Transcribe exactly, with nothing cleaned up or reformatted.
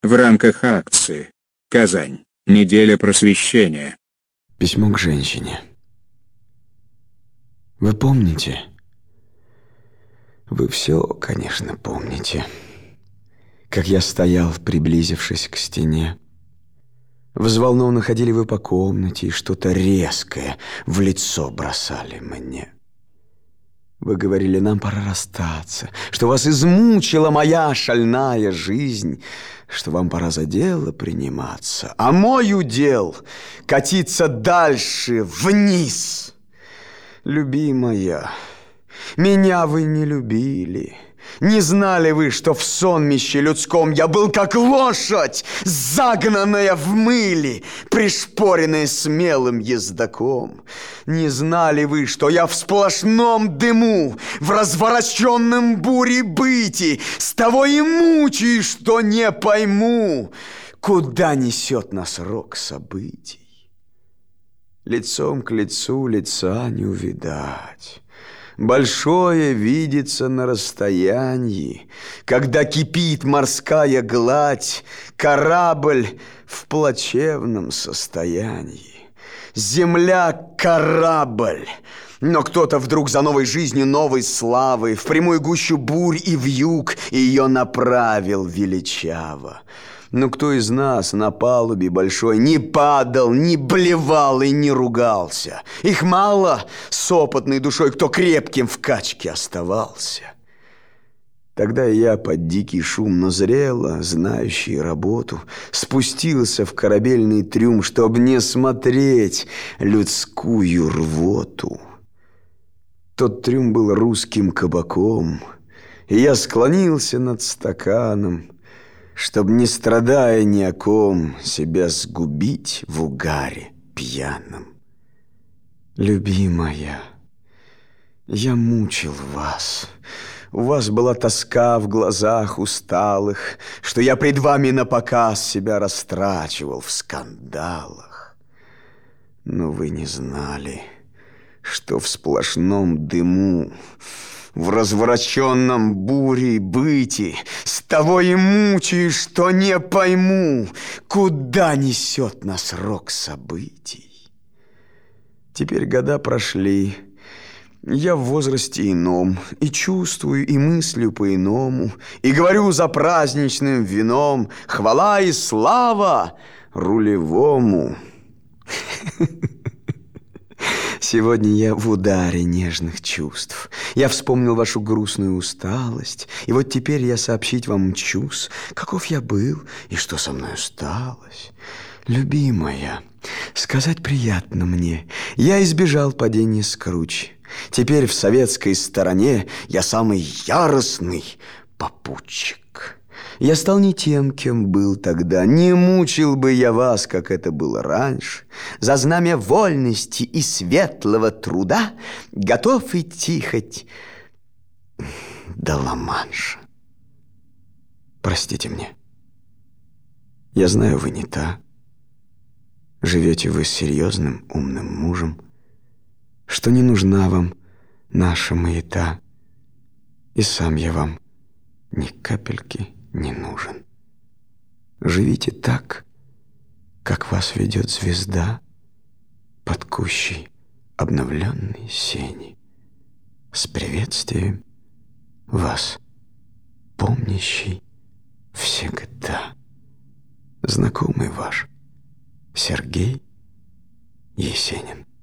в рамках акции «Казань. Неделя просвещения». Письмо к женщине. Вы помните? Вы все, конечно, помните. Как я стоял, приблизившись к стене. Взволнованно ходили вы по комнате и что-то резкое в лицо бросали мне. Вы говорили, нам пора расстаться, что вас измучила моя шальная жизнь, что вам пора за дело приниматься, а мой удел — катиться дальше, вниз. Любимая, меня вы не любили. Не знали вы, что в сонмище людском я был как лошадь, загнанная в мыле, пришпоренная смелым ездаком. Не знали вы, что я в сплошном дыму, в развороченном буре быти, с того и мучаюсь, что не пойму, куда несет нас рок событий. Лицом к лицу лица не увидать. Большое видится на расстоянии, когда кипит морская гладь, корабль в плачевном состоянии. Земля — корабль, но кто-то вдруг за новой жизнью, новой славой в прямую гущу бурь и вьюг ее направил величаво. Но кто из нас на палубе большой не падал, не блевал и не ругался? Их мало с опытной душой, кто крепким в качке оставался. Тогда я под дикий шум, но зрело, знающий работу, спустился в корабельный трюм, чтоб не смотреть людскую рвоту. Тот трюм был русским кабаком, и я склонился над стаканом, чтоб, не страдая ни о ком, себя сгубить в угаре пьяном. Любимая, я мучил вас. У вас была тоска в глазах усталых, что я пред вами напоказ себя растрачивал в скандалах. Но вы не знали, что в сплошном дыму, в развороченном буре быти, с того и мучаюсь, что не пойму, куда несет нас рок событий. Теперь года прошли, я в возрасте ином, и чувствую, и мыслю по-иному, и говорю за праздничным вином: хвала и слава рулевому. Сегодня я в ударе нежных чувств. Я вспомнил вашу грустную усталость, и вот теперь я сообщить вам мчусь, каков я был и что со мной сталось. Любимая, сказать приятно мне, я избежал падения с кручи. Теперь в советской стороне я самый яростный попутчик. Я стал не тем, кем был тогда. Не мучил бы я вас, как это было раньше. За знамя вольности и светлого труда готов идти хоть до Ла-Манша. Простите мне. Я знаю, вы не та. Живете вы с серьезным, умным мужем, что не нужна вам наша маята, и сам я вам ни капельки не нужен. Живите так, как вас ведет звезда под кущей обновленной сени, с приветствием вас, помнящий всегда, знакомый ваш Сергей Есенин.